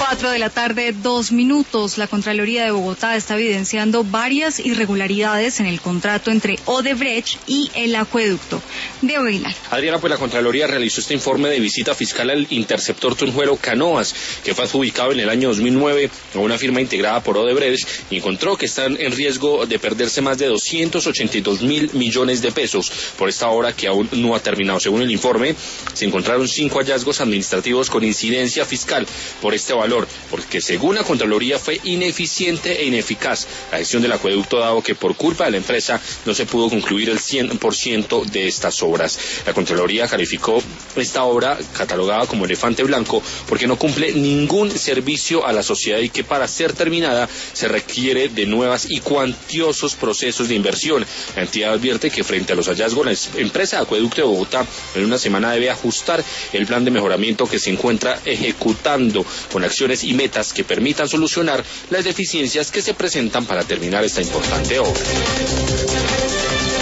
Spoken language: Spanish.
4 de la tarde, 2 minutos. La Contraloría de Bogotá está evidenciando varias irregularidades en el contrato entre Odebrecht y el acueducto. Diego Aguilar. Adriana, pues la Contraloría realizó este informe de visita fiscal al interceptor Tunjuelo Canoas, que fue adjudicado en el año 2009 a una firma integrada por Odebrecht, y encontró que están en riesgo de perderse más de 282.000 millones de pesos por esta obra que aún no ha terminado. Según el informe, se encontraron 5 hallazgos administrativos con incidencia fiscal por este valor, porque según la Contraloría fue ineficiente e ineficaz la gestión del acueducto, dado que por culpa de la empresa no se pudo concluir el 100% de estas obras. La Contraloría calificó esta obra catalogada como elefante blanco porque no cumple ningún servicio a la sociedad y que para ser terminada se requiere de nuevas y cuantiosos procesos de inversión. La entidad advierte que frente a los hallazgos, la empresa de Acueducto de Bogotá en una semana debe ajustar el plan de mejoramiento que se encuentra ejecutando con acciones y metas que permitan solucionar las deficiencias que se presentan para terminar esta importante obra.